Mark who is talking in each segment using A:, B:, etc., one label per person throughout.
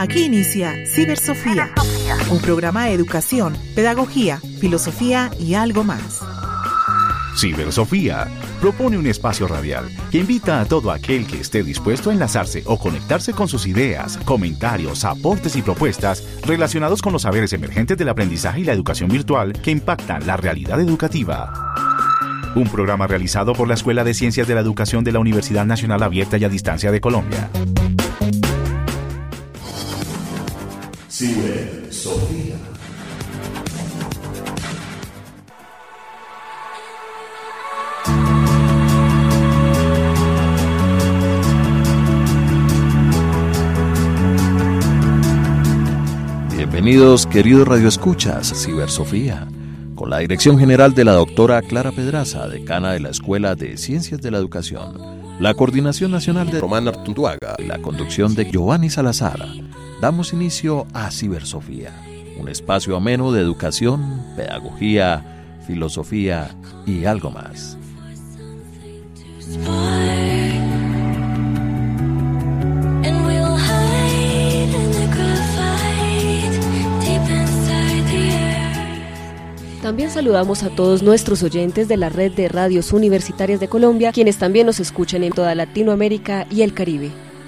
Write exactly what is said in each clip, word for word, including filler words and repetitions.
A: Aquí inicia Cibersofía, un programa de educación, pedagogía, filosofía y algo más.
B: Cibersofía propone un espacio radial que invita a todo aquel que esté dispuesto a enlazarse o conectarse con sus ideas, comentarios, aportes y propuestas relacionados con los saberes emergentes del aprendizaje y la educación virtual que impactan la realidad educativa. Un programa realizado por la Escuela de Ciencias de la Educación de la Universidad Nacional Abierta y a Distancia de Colombia.
C: Cibersofía.
D: Bienvenidos, queridos radioescuchas, Cibersofía, con la dirección general de la doctora Clara Pedraza, decana de la Escuela de Ciencias de la Educación, la coordinación nacional de Román Artunduaga y la conducción de Giovanni Salazar. Damos inicio a Cibersofía, un espacio ameno de educación, pedagogía, filosofía y algo más.
E: También saludamos a todos nuestros oyentes de la red de radios universitarias de Colombia, quienes también nos escuchan en toda Latinoamérica y el Caribe.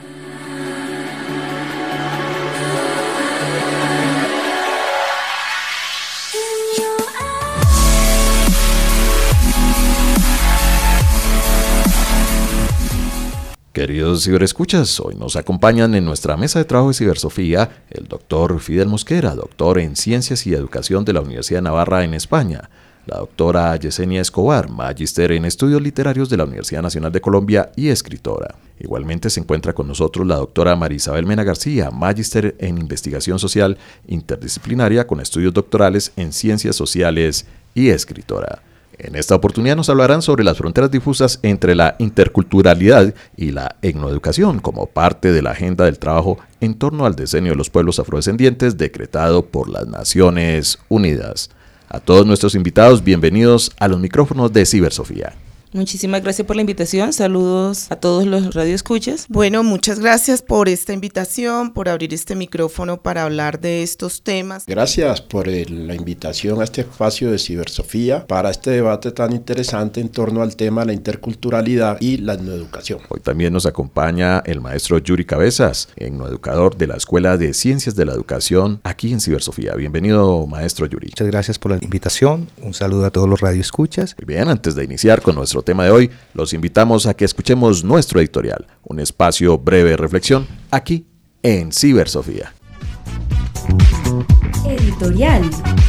D: Queridos ciberescuchas, hoy nos acompañan en nuestra mesa de trabajo de Cibersofía el doctor Fidel Mosquera, doctor en Ciencias y Educación de la Universidad de Navarra en España, la doctora Yesenia Escobar, magíster en Estudios Literarios de la Universidad Nacional de Colombia y escritora. Igualmente se encuentra con nosotros la doctora María Isabel Mena García, magíster en Investigación Social Interdisciplinaria con estudios doctorales en Ciencias Sociales y escritora. En esta oportunidad nos hablarán sobre las fronteras difusas entre la interculturalidad y la etnoeducación como parte de la agenda del trabajo en torno al decenio de los pueblos afrodescendientes decretado por las Naciones Unidas. A todos nuestros invitados, bienvenidos a los micrófonos de Cibersofía.
F: Muchísimas gracias por la invitación, saludos a todos los radioescuchas.
G: Bueno, muchas gracias por esta invitación, por abrir este micrófono para hablar de estos temas.
H: Gracias por el, la invitación a este espacio de Cibersofía para este debate tan interesante en torno al tema de la interculturalidad y la etnoeducación.
D: Hoy también nos acompaña el maestro Yuri Cabezas, etnoeducador de la Escuela de Ciencias de la Educación aquí en Cibersofía. Bienvenido, maestro Yuri.
I: Muchas gracias por la invitación, un saludo a todos los radioescuchas.
D: Muy bien, antes de iniciar con nuestro tema de hoy, los invitamos a que escuchemos nuestro editorial, un espacio breve de reflexión aquí en Cibersofía.
E: Editorial.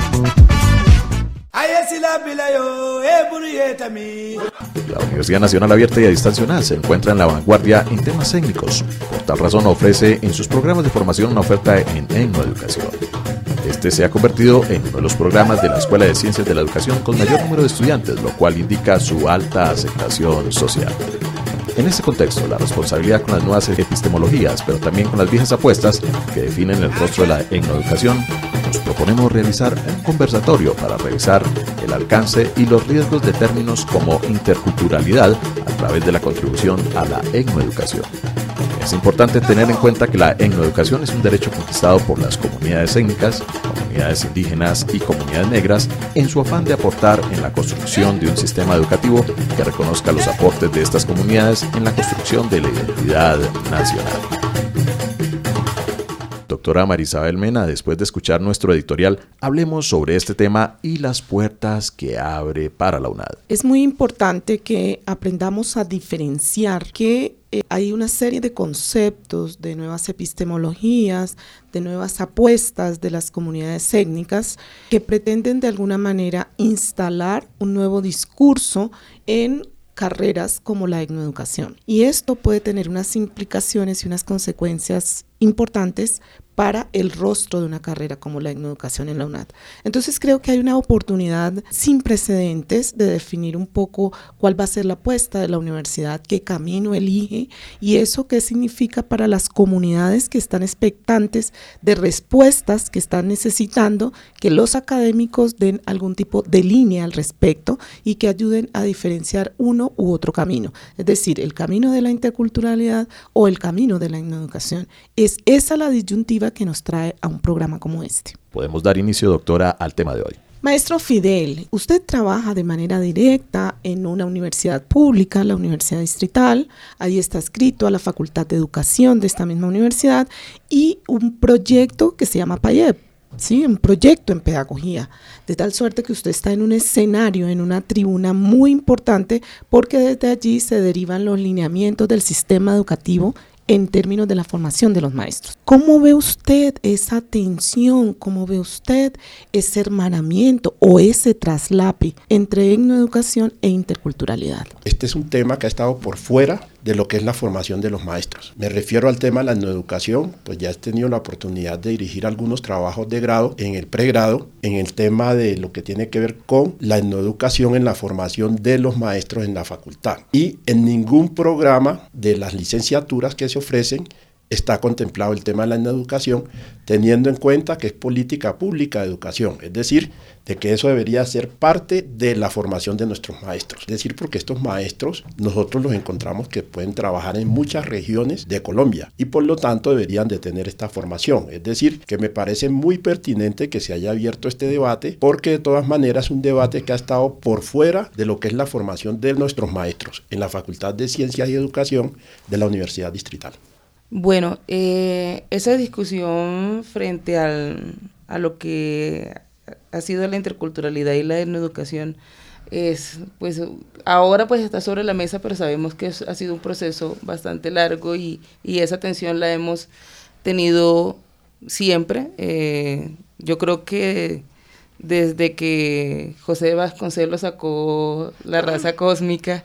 D: La Universidad Nacional Abierta y a Distancia U N A D se encuentra en la vanguardia en temas técnicos. Por tal razón ofrece en sus programas de formación una oferta en etnoeducación. Este se ha convertido en uno de los programas de la Escuela de Ciencias de la Educación con mayor número de estudiantes, lo cual indica su alta aceptación social. En este contexto, la responsabilidad con las nuevas epistemologías, pero también con las viejas apuestas que definen el rostro de la etnoeducación, nos proponemos realizar un conversatorio para revisar el alcance y los riesgos de términos como interculturalidad a través de la contribución a la etnoeducación. Es importante tener en cuenta que la etnoeducación es un derecho conquistado por las comunidades étnicas, comunidades indígenas y comunidades negras en su afán de aportar en la construcción de un sistema educativo que reconozca los aportes de estas comunidades en la construcción de la identidad nacional. Doctora María Isabel Mena, después de escuchar nuestro editorial, hablemos sobre este tema y las puertas que abre para la U N A D.
G: Es muy importante que aprendamos a diferenciar que eh, hay una serie de conceptos, de nuevas epistemologías, de nuevas apuestas de las comunidades étnicas que pretenden de alguna manera instalar un nuevo discurso en carreras como la etnoeducación. Y esto puede tener unas implicaciones y unas consecuencias importantes para el rostro de una carrera como la etnoeducación en la U N A D. Entonces creo que hay una oportunidad sin precedentes de definir un poco cuál va a ser la apuesta de la universidad, qué camino elige y eso qué significa para las comunidades que están expectantes de respuestas que están necesitando que los académicos den algún tipo de línea al respecto y que ayuden a diferenciar uno u otro camino, es decir, el camino de la interculturalidad o el camino de la etnoeducación. Es esa la disyuntiva apertura que nos trae a un programa como este.
D: Podemos dar inicio, doctora, al tema de hoy.
G: Maestro Fidel, usted trabaja de manera directa en una universidad pública, la Universidad Distrital, ahí está escrito a la Facultad de Educación de esta misma universidad, y un proyecto que se llama PAYEP, ¿sí? Un proyecto en pedagogía, de tal suerte que usted está en un escenario, en una tribuna muy importante, porque desde allí se derivan los lineamientos del sistema educativo en términos de la formación de los maestros. ¿Cómo ve usted esa tensión? ¿Cómo ve usted ese hermanamiento o ese traslape entre etnoeducación e interculturalidad?
H: Este es un tema que ha estado por fuera de lo que es la formación de los maestros. Me refiero al tema de la etnoeducación, pues ya he tenido la oportunidad de dirigir algunos trabajos de grado en el pregrado, en el tema de lo que tiene que ver con la etnoeducación en la formación de los maestros en la facultad. Y en ningún programa de las licenciaturas que se ofrecen está contemplado el tema de la etnoeducación, teniendo en cuenta que es política pública de educación, es decir, de que eso debería ser parte de la formación de nuestros maestros. Es decir, porque estos maestros nosotros los encontramos que pueden trabajar en muchas regiones de Colombia y por lo tanto deberían de tener esta formación. Es decir, que me parece muy pertinente que se haya abierto este debate, porque de todas maneras es un debate que ha estado por fuera de lo que es la formación de nuestros maestros en la Facultad de Ciencias y Educación de la Universidad Distrital.
F: Bueno, eh, esa discusión frente al, a lo que ha sido la interculturalidad y la etnoeducación es, pues, ahora pues está sobre la mesa, pero sabemos que es, ha sido un proceso bastante largo y, y esa tensión la hemos tenido siempre. Eh, yo creo que desde que José Vasconcelos sacó La raza cósmica,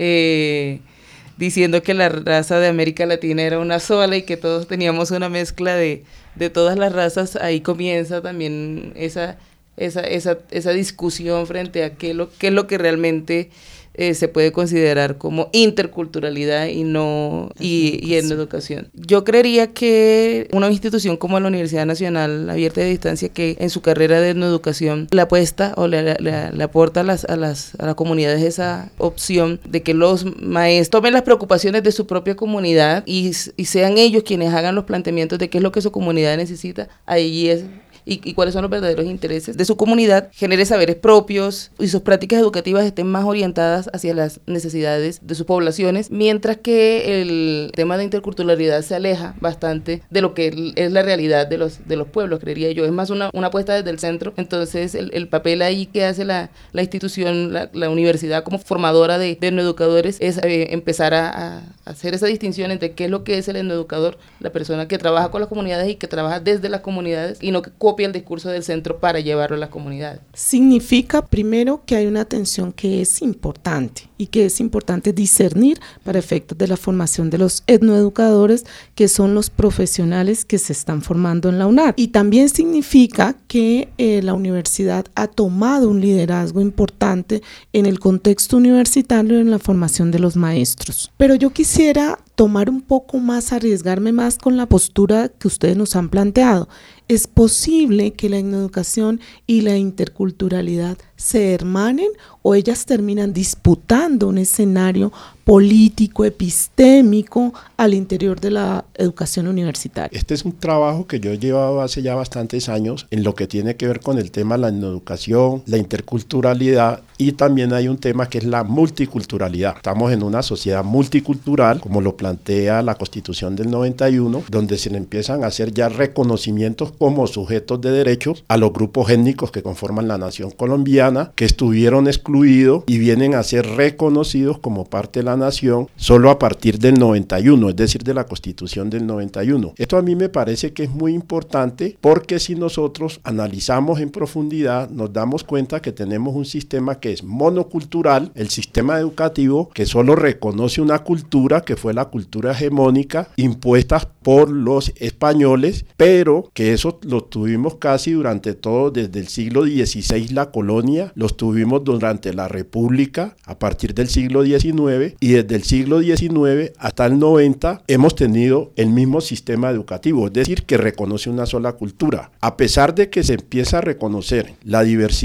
F: eh, diciendo que la raza de América Latina era una sola y que todos teníamos una mezcla de, de todas las razas, ahí comienza también esa, esa, esa, esa discusión frente a qué, lo, qué es lo que realmente eh, se puede considerar como interculturalidad y no y, y etnoeducación. Yo creería que una institución como la Universidad Nacional Abierta de Distancia, que en su carrera de etnoeducación le apuesta o le, le, le aporta a las, a, las, a las comunidades esa opción de que los maestros tomen las preocupaciones de su propia comunidad y, y sean ellos quienes hagan los planteamientos de qué es lo que su comunidad necesita, ahí es Y, y cuáles son los verdaderos intereses de su comunidad, genere saberes propios y sus prácticas educativas estén más orientadas hacia las necesidades de sus poblaciones, mientras que el tema de interculturalidad se aleja bastante de lo que es la realidad de los, de los pueblos, creería yo. Es más una, una apuesta desde el centro, entonces el, el papel ahí que hace la, la institución, la, la universidad como formadora de, de etnoeducadores es eh, empezar a, a hacer esa distinción entre qué es lo que es el etnoeducador, la persona que trabaja con las comunidades y que trabaja desde las comunidades y no que copia el discurso del centro para llevarlo a las comunidades.
G: Significa primero que hay una atención que es importante y que es importante discernir para efectos de la formación de los etnoeducadores, que son los profesionales que se están formando en la UNAR. Y también significa que eh, la universidad ha tomado un liderazgo importante en el contexto universitario en la formación de los maestros. Pero yo quisiera tomar un poco más, arriesgarme más con la postura que ustedes nos han planteado. ¿Es posible que la etnoeducación y la interculturalidad se hermanen o ellas terminan disputando un escenario político, epistémico al interior de la educación universitaria?
H: Este es un trabajo que yo he llevado hace ya bastantes años en lo que tiene que ver con el tema de la etnoeducación, la interculturalidad, y también hay un tema que es la multiculturalidad. Estamos en una sociedad multicultural, como lo plantea la Constitución del noventa y uno, donde se le empiezan a hacer ya reconocimientos como sujetos de derechos a los grupos étnicos que conforman la nación colombiana, que estuvieron excluidos y vienen a ser reconocidos como parte de la nación solo a partir del noventa y uno, es decir, de la Constitución del noventa y uno. Esto a mí me parece que es muy importante, porque si nosotros analizamos en profundidad, nos damos cuenta que tenemos un sistema que es monocultural, el sistema educativo que solo reconoce una cultura, que fue la cultura hegemónica impuesta por los españoles, pero que eso lo tuvimos casi durante todo, desde el siglo dieciséis la colonia, los tuvimos durante la República a partir del siglo diecinueve, y desde el siglo diecinueve hasta el noventa hemos tenido el mismo sistema educativo, es decir, que reconoce una sola cultura. A pesar de que se empieza a reconocer la diversidad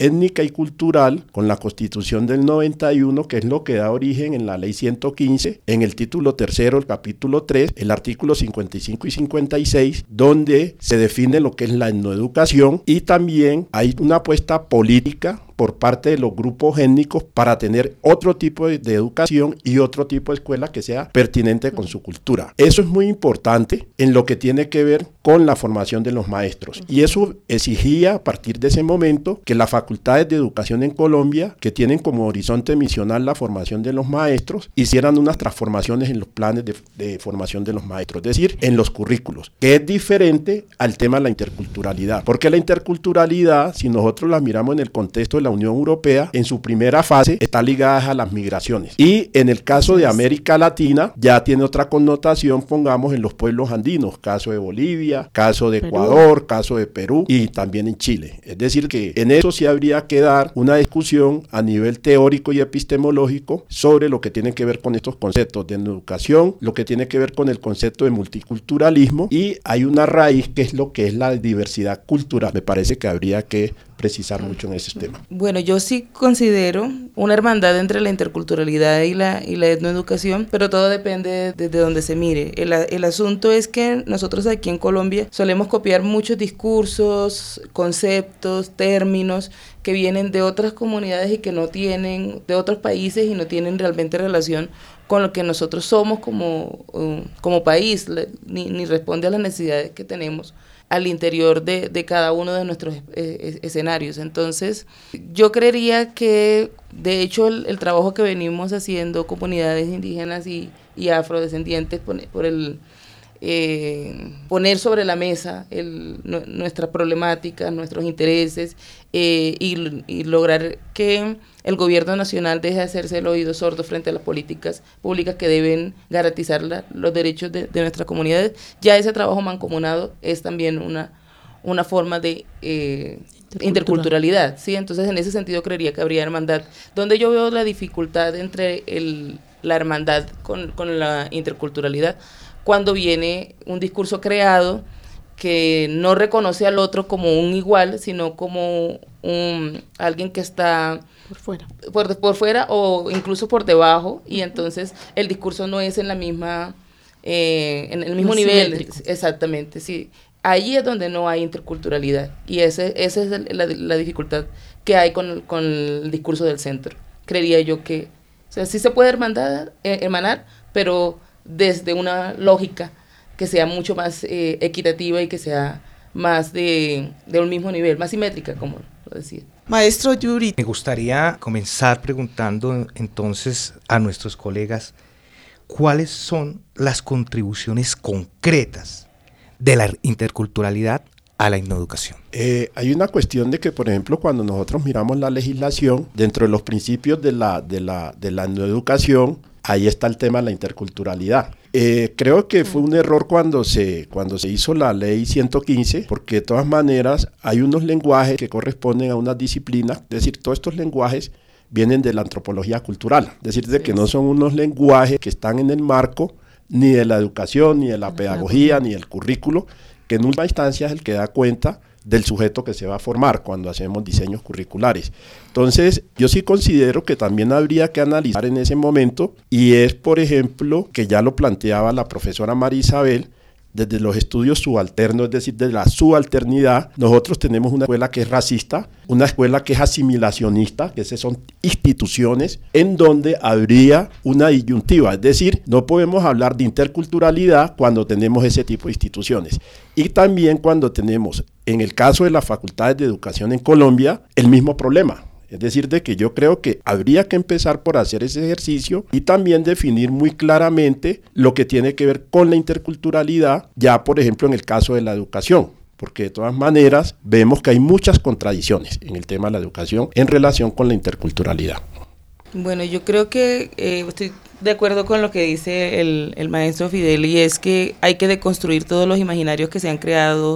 H: étnica y cultural con la Constitución del noventa y uno, que es lo que da origen en la Ley ciento quince, en el título tercero, el capítulo tres, el artículo cincuenta y cinco y cincuenta y seis, donde se define lo que es la etnoeducación, y también hay una apuesta política por parte de los grupos étnicos para tener otro tipo de, de educación y otro tipo de escuela que sea pertinente con su cultura. Eso es muy importante en lo que tiene que ver con la formación de los maestros, y eso exigía a partir de ese momento que las facultades de educación en Colombia, que tienen como horizonte misional la formación de los maestros, hicieran unas transformaciones en los planes de, de formación de los maestros, es decir, en los currículos, que es diferente al tema de la interculturalidad, porque la interculturalidad, si nosotros la miramos en el contexto de la Unión Europea, en su primera fase está ligada a las migraciones, y en el caso de América Latina ya tiene otra connotación, pongamos en los pueblos andinos, caso de Bolivia, caso de Perú. Ecuador, caso de Perú y también en Chile. Es decir que en eso sí habría que dar una discusión a nivel teórico y epistemológico sobre lo que tiene que ver con estos conceptos de educación, lo que tiene que ver con el concepto de multiculturalismo, y hay una raíz que es lo que es la diversidad cultural. Me parece que habría que precisar mucho en ese tema.
F: Bueno, yo sí considero una hermandad entre la interculturalidad y la, y la etnoeducación, pero todo depende desde donde se mire. El, el asunto es que nosotros aquí en Colombia solemos copiar muchos discursos, conceptos, términos que vienen de otras comunidades y que no tienen, de otros países y no tienen realmente relación con lo que nosotros somos como, uh, como país, ni, ni responde a las necesidades que tenemos al interior de, de cada uno de nuestros eh, escenarios. Entonces, yo creería que, de hecho, el, el trabajo que venimos haciendo comunidades indígenas y, y afrodescendientes por, por el eh, poner sobre la mesa el, no, nuestras problemáticas, nuestros intereses, eh, y, y lograr que el gobierno nacional deje de hacerse el oído sordo frente a las políticas públicas que deben garantizar la, los derechos de, de nuestras comunidades. Ya ese trabajo mancomunado es también una, una forma de eh, Intercultural. interculturalidad, ¿sí? Entonces, en ese sentido, creería que habría hermandad. Donde yo veo la dificultad entre el, la hermandad con, con la interculturalidad, cuando viene un discurso creado que no reconoce al otro como un igual, sino como un alguien que está
G: por fuera,
F: por, por fuera o incluso por debajo, y entonces el discurso no es en la misma, eh, en el mismo no nivel, simétrico. Exactamente, sí. Ahí es donde no hay interculturalidad, y ese, esa es el, la, la dificultad que hay con, con el discurso del centro. Creería yo que, o sea, sí se puede hermandad, eh, emanar, pero desde una lógica que sea mucho más eh, equitativa y que sea más de, de un mismo nivel, más simétrica, como lo decía.
G: Maestro Yuri.
I: Me gustaría comenzar preguntando entonces a nuestros colegas cuáles son las contribuciones concretas de la interculturalidad a la etnoeducación.
H: Eh, hay una cuestión de que, por ejemplo, cuando nosotros miramos la legislación, dentro de los principios de la, de la, de la etnoeducación, ahí está el tema de la interculturalidad. Eh, creo que fue un error cuando se, cuando se hizo la ley ciento quince, porque de todas maneras hay unos lenguajes que corresponden a una disciplina, es decir, todos estos lenguajes vienen de la antropología cultural, es decir, de que no son unos lenguajes que están en el marco ni de la educación, ni de la pedagogía, ni del currículo, que en última instancia es el que da cuenta del sujeto que se va a formar cuando hacemos diseños curriculares. Entonces, yo sí considero que también habría que analizar en ese momento, y es, por ejemplo, que ya lo planteaba la profesora María Isabel, desde los estudios subalternos, es decir, de la subalternidad, nosotros tenemos una escuela que es racista, una escuela que es asimilacionista, que esas son instituciones en donde habría una disyuntiva, es decir, no podemos hablar de interculturalidad cuando tenemos ese tipo de instituciones. Y también cuando tenemos, en el caso de las facultades de educación en Colombia, el mismo problema. Es decir, de que yo creo que habría que empezar por hacer ese ejercicio y también definir muy claramente lo que tiene que ver con la interculturalidad, ya por ejemplo en el caso de la educación, porque de todas maneras vemos que hay muchas contradicciones en el tema de la educación en relación con la interculturalidad.
F: Bueno, yo creo que eh, estoy de acuerdo con lo que dice el, el maestro Fidel, y es que hay que deconstruir todos los imaginarios que se han creado,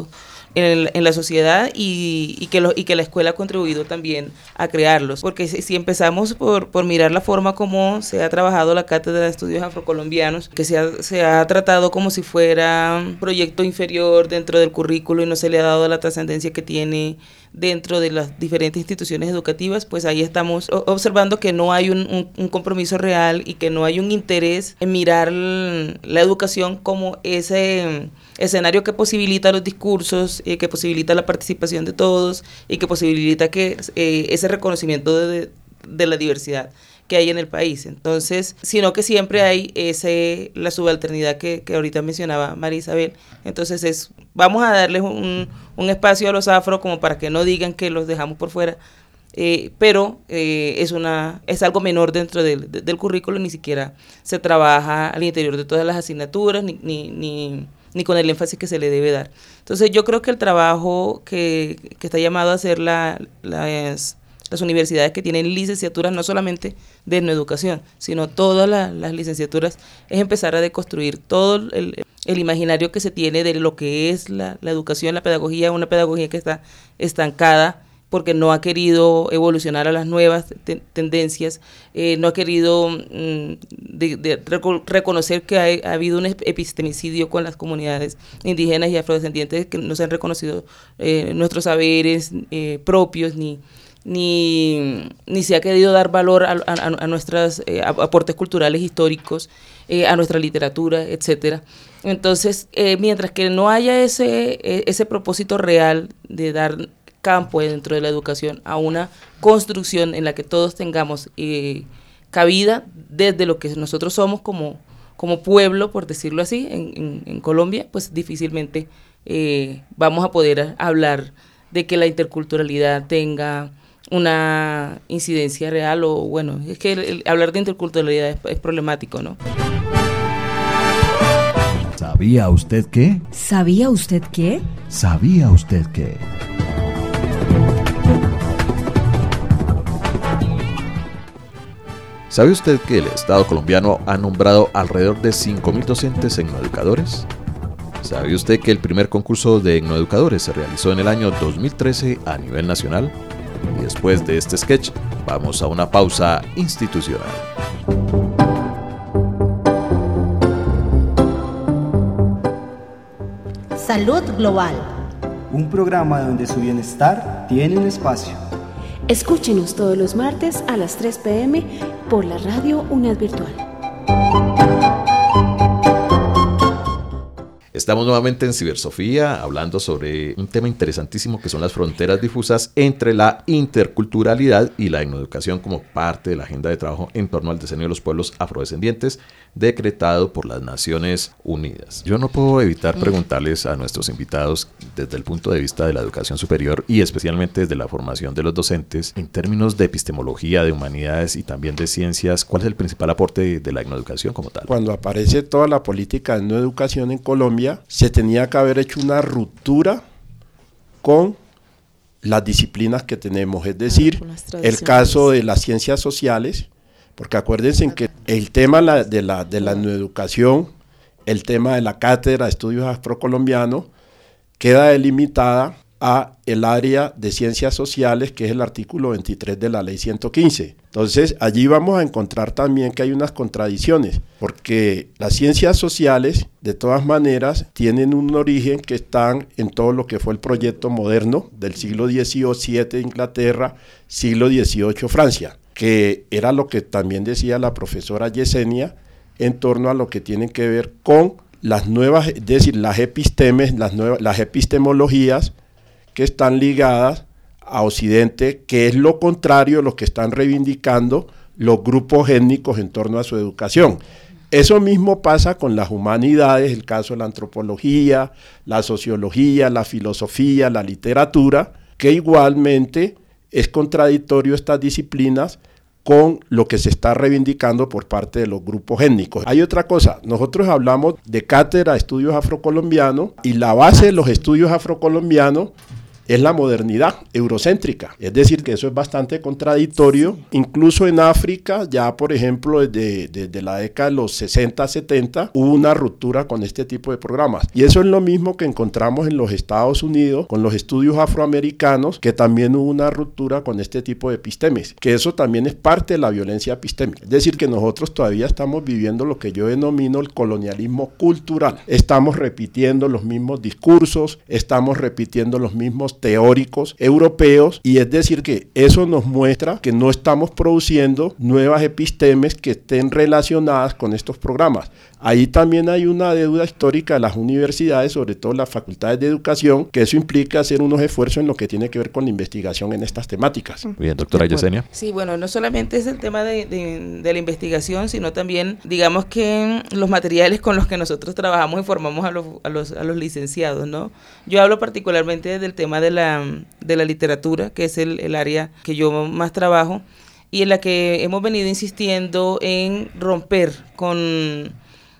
F: en, en la sociedad y, y, que lo, y que la escuela ha contribuido también a crearlos. Porque si, si empezamos por, por mirar la forma como se ha trabajado la Cátedra de Estudios Afrocolombianos, que se ha, se ha tratado como si fuera un proyecto inferior dentro del currículo y no se le ha dado la trascendencia que tiene dentro de las diferentes instituciones educativas, pues ahí estamos observando que no hay un, un, un compromiso real y que no hay un interés en mirar la educación como ese escenario que posibilita los discursos, eh, que posibilita la participación de todos y que posibilita que eh, ese reconocimiento de, de la diversidad que hay en el país. Entonces, sino que siempre hay ese la subalternidad que, que ahorita mencionaba María Isabel. Entonces, es vamos a darles un, un espacio a los afro como para que no digan que los dejamos por fuera, eh, pero eh, es una es algo menor dentro del, de, del currículo, ni siquiera se trabaja al interior de todas las asignaturas, ni, ni, ni, ni con el énfasis que se le debe dar. Entonces, yo creo que el trabajo que, que está llamado a hacer la, las... las universidades que tienen licenciaturas no solamente de etnoeducación, sino todas la, las licenciaturas, es empezar a deconstruir todo el, el imaginario que se tiene de lo que es la, la educación, la pedagogía, una pedagogía que está estancada porque no ha querido evolucionar a las nuevas te, tendencias, eh, no ha querido mm, de, de reco- reconocer que hay, ha habido un epistemicidio con las comunidades indígenas y afrodescendientes, que no se han reconocido eh, nuestros saberes eh, propios, ni Ni, ni se ha querido dar valor a, a, a nuestros eh, aportes culturales históricos, eh, a nuestra literatura, etcétera. Entonces, eh, mientras que no haya ese, eh, ese propósito real de dar campo dentro de la educación a una construcción en la que todos tengamos eh, cabida desde lo que nosotros somos como, como pueblo, por decirlo así, en, en, en Colombia, pues difícilmente eh, vamos a poder hablar de que la interculturalidad tenga una incidencia real, o bueno, es que el, el, hablar de interculturalidad es, es problemático, ¿no?
C: ¿Sabía usted qué?
J: ¿Sabía usted qué?
C: ¿Sabía usted qué?
D: ¿Sabe usted que el Estado colombiano ha nombrado alrededor de cinco mil docentes etnoeducadores? ¿Sabe usted que el primer concurso de etnoeducadores se realizó en el año dos mil trece a nivel nacional? Y después de este sketch, vamos a una pausa institucional.
K: Salud Global.
L: Un programa donde su bienestar tiene un espacio.
J: Escúchenos todos los martes a las tres pe eme por la radio UNED Virtual.
D: Estamos nuevamente en Cibersofía hablando sobre un tema interesantísimo que son las fronteras difusas entre la interculturalidad y la etnoeducación como parte de la agenda de trabajo en torno al diseño de los pueblos afrodescendientes decretado por las Naciones Unidas. Yo no puedo evitar preguntarles a nuestros invitados desde el punto de vista de la educación superior y especialmente desde la formación de los docentes en términos de epistemología, de humanidades y también de ciencias, ¿cuál es el principal aporte de la etnoeducación como tal?
H: Cuando aparece toda la política de etnoeducación en Colombia, se tenía que haber hecho una ruptura con las disciplinas que tenemos, es decir, el caso de las ciencias sociales, porque acuérdense que el tema la, de la de la etnoeducación, el tema de la Cátedra de Estudios Afrocolombianos, queda delimitada a el área de ciencias sociales, que es el artículo veintitrés de la ley ciento quince. Entonces, allí vamos a encontrar también que hay unas contradicciones, porque las ciencias sociales, de todas maneras, tienen un origen que están en todo lo que fue el proyecto moderno del siglo diecisiete Inglaterra, siglo dieciocho Francia, que era lo que también decía la profesora Yesenia en torno a lo que tiene que ver con las nuevas, es decir, las epistemes, las nuevas, las epistemologías que están ligadas a Occidente, que es lo contrario a lo que están reivindicando los grupos étnicos en torno a su educación. Eso mismo pasa con las humanidades, el caso de la antropología, la sociología, la filosofía, la literatura, que igualmente es contradictorio estas disciplinas con lo que se está reivindicando por parte de los grupos étnicos. Hay otra cosa, nosotros hablamos de Cátedra de Estudios Afrocolombianos y la base de los estudios afrocolombianos es la modernidad eurocéntrica. Es decir, que eso es bastante contradictorio. Sí. Incluso en África, ya por ejemplo, desde, desde la década de los sesenta, setenta, hubo una ruptura con este tipo de programas. Y eso es lo mismo que encontramos en los Estados Unidos con los estudios afroamericanos, que también hubo una ruptura con este tipo de epistemes, que eso también es parte de la violencia epistémica. Es decir, que nosotros todavía estamos viviendo lo que yo denomino el colonialismo cultural. Estamos repitiendo los mismos discursos, estamos repitiendo los mismos teóricos europeos, y es decir que eso nos muestra que no estamos produciendo nuevas epistemes que estén relacionadas con estos programas. Ahí también hay una deuda histórica de las universidades, sobre todo las facultades de educación, que eso implica hacer unos esfuerzos en lo que tiene que ver con la investigación en estas temáticas.
D: Bien, doctora Yesenia.
F: Sí, bueno, no solamente es el tema de, de, de la investigación, sino también, digamos que los materiales con los que nosotros trabajamos y formamos a los, a los, a los licenciados, ¿no? Yo hablo particularmente del tema de la, de la literatura, que es el, el área que yo más trabajo, y en la que hemos venido insistiendo en romper con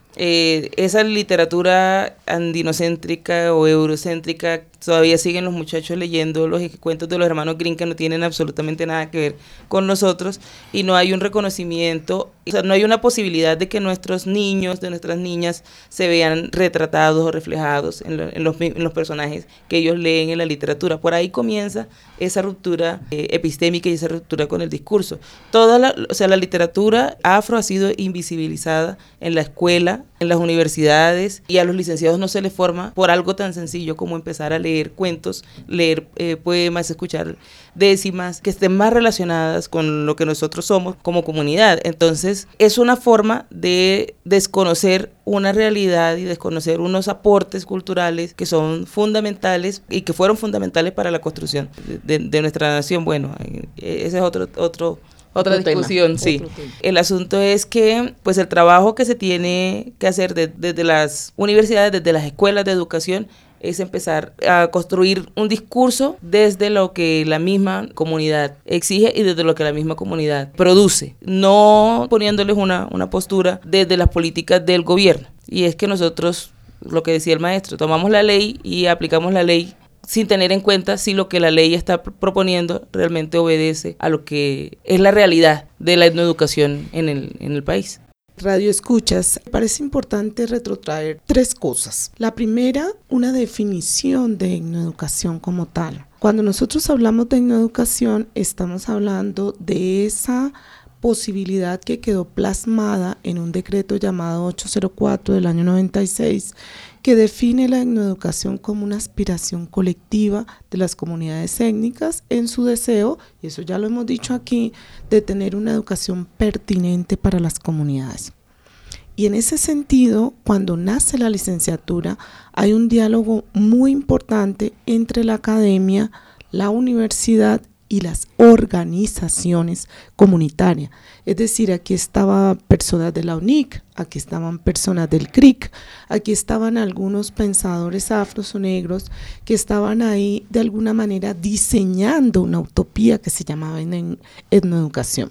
F: eh, esa literatura andinocéntrica o eurocéntrica. Todavía siguen los muchachos leyendo los cuentos de los hermanos Grimm, que no tienen absolutamente nada que ver con nosotros, y no hay un reconocimiento, o sea, no hay una posibilidad de que nuestros niños, de nuestras niñas, se vean retratados o reflejados en, lo, en, los, en los personajes que ellos leen en la literatura. Por ahí comienza esa ruptura eh, epistémica y esa ruptura con el discurso. Toda la, o sea, la literatura afro ha sido invisibilizada en la escuela, en las universidades, y a los licenciados no se les forma por algo tan sencillo como empezar a leer leer cuentos, leer eh, poemas, escuchar décimas que estén más relacionadas con lo que nosotros somos como comunidad. Entonces, es una forma de desconocer una realidad y desconocer unos aportes culturales que son fundamentales y que fueron fundamentales para la construcción de, de, de nuestra nación. Bueno, ese es otro otro Otra Otro discusión, tema. sí. El asunto es que, pues, el trabajo que se tiene que hacer de, desde las universidades, desde las escuelas de educación, es empezar a construir un discurso desde lo que la misma comunidad exige y desde lo que la misma comunidad produce, no poniéndoles una, una postura desde las políticas del gobierno. Y es que nosotros, lo que decía el maestro, tomamos la ley y aplicamos la ley sin tener en cuenta si lo que la ley está proponiendo realmente obedece a lo que es la realidad de la etnoeducación en el, en el país.
G: Radio escuchas, parece importante retrotraer tres cosas. La primera, una definición de etnoeducación como tal. Cuando nosotros hablamos de etnoeducación, estamos hablando de esa posibilidad que quedó plasmada en un decreto llamado ochocientos cuatro del año noventa y seis, que define la etnoeducación como una aspiración colectiva de las comunidades étnicas en su deseo, y eso ya lo hemos dicho aquí, de tener una educación pertinente para las comunidades. Y en ese sentido, cuando nace la licenciatura, hay un diálogo muy importante entre la academia, la universidad y las organizaciones comunitarias. Es decir, aquí estaban personas de la U N I C, aquí estaban personas del C R I C, aquí estaban algunos pensadores afros o negros que estaban ahí de alguna manera diseñando una utopía que se llamaba etnoeducación.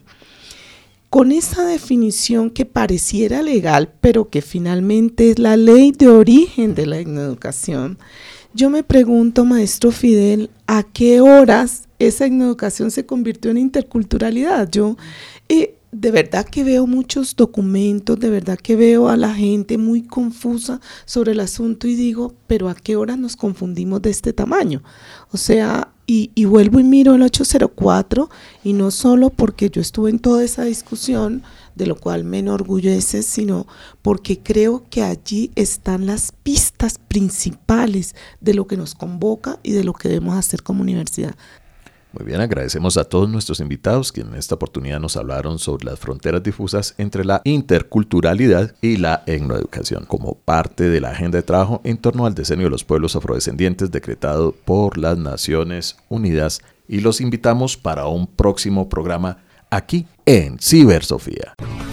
G: Con esa definición que pareciera legal, pero que finalmente es la ley de origen de la etnoeducación, yo me pregunto, maestro Fidel, ¿a qué horas esa etnoeducación se convirtió en interculturalidad? Yo eh, de verdad que veo muchos documentos, de verdad que veo a la gente muy confusa sobre el asunto y digo, ¿pero a qué horas nos confundimos de este tamaño? O sea, y, y vuelvo y miro el ochocientos cuatro, y no solo porque yo estuve en toda esa discusión, de lo cual me enorgullece, sino porque creo que allí están las pistas principales de lo que nos convoca y de lo que debemos hacer como universidad.
D: Muy bien, agradecemos a todos nuestros invitados que en esta oportunidad nos hablaron sobre las fronteras difusas entre la interculturalidad y la etnoeducación como parte de la agenda de trabajo en torno al decenio de los pueblos afrodescendientes decretado por las Naciones Unidas, y los invitamos para un próximo programa aquí en Cibersofía.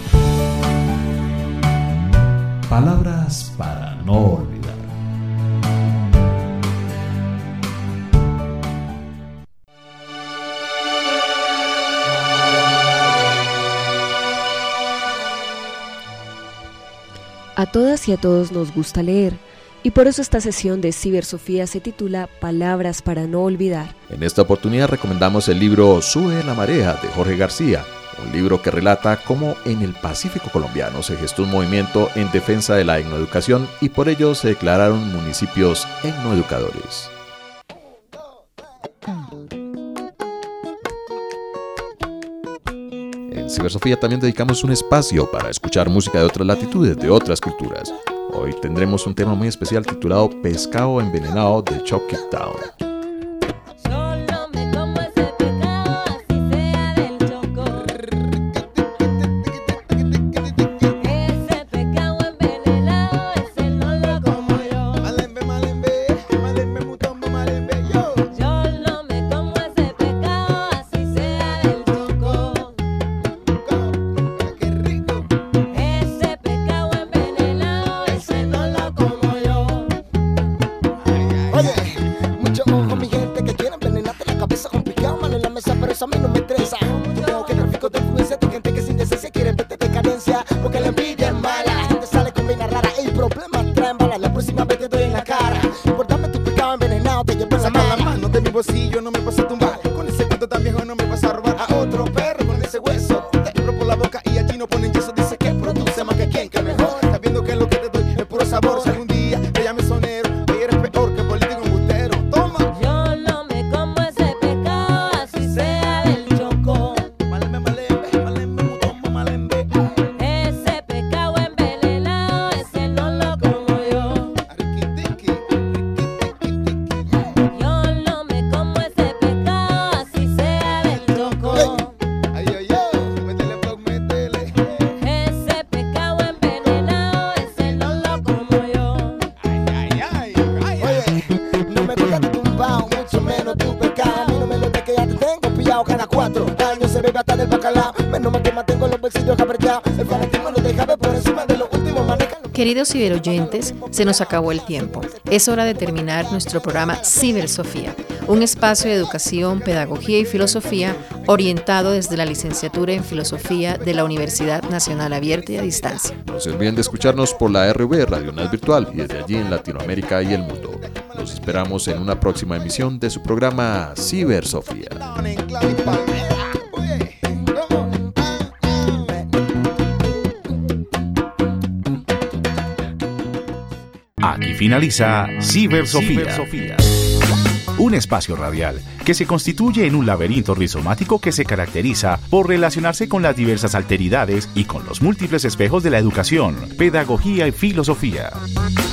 C: Palabras para no olvidar.
E: A todas y a todos nos gusta leer, Y por eso esta sesión de Cibersofía se titula Palabras para no olvidar.
D: En esta oportunidad recomendamos el libro Sube la marea de Jorge García, un libro que relata cómo en el Pacífico colombiano se gestó un movimiento en defensa de la etnoeducación y por ello se declararon municipios etnoeducadores. En Cibersofía también dedicamos un espacio para escuchar música de otras latitudes, de otras culturas. Hoy tendremos un tema muy especial titulado Pescado Envenenado de Chop It Down.
M: Queridos ciberoyentes, se nos acabó el tiempo. Es hora de terminar nuestro programa Cibersofía, un espacio de educación, pedagogía y filosofía orientado desde la licenciatura en Filosofía de la Universidad Nacional Abierta y a Distancia.
D: No se olviden de escucharnos por la R V, Radio N A S Virtual, y desde allí en Latinoamérica y el mundo. Los esperamos en una próxima emisión de su programa Cibersofía.
B: Aquí finaliza Cibersofía, Cibersofía, un espacio radial que se constituye en un laberinto rizomático que se caracteriza por relacionarse con las diversas alteridades y con los múltiples espejos de la educación, pedagogía y filosofía.